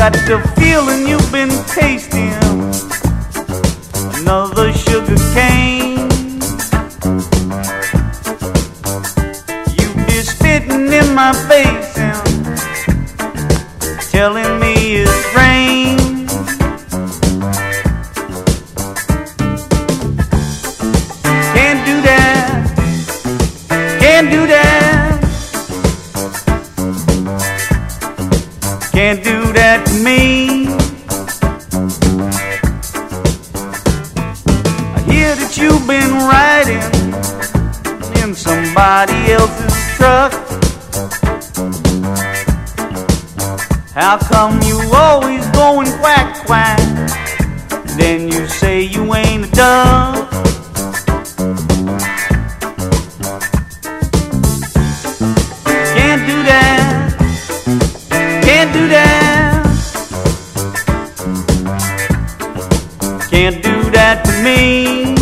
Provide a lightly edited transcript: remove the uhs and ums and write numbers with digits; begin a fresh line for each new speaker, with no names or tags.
got the feeling you've been tasting another sugar cane. You be spitting in my face and telling me it's rain. Can't do that, can't do that, can't do that to me. I hear that you've been riding in somebody else's truck. How come you always going quack quack? Then you say you ain't a duck. Can't do that, can't do that, can't do that to me.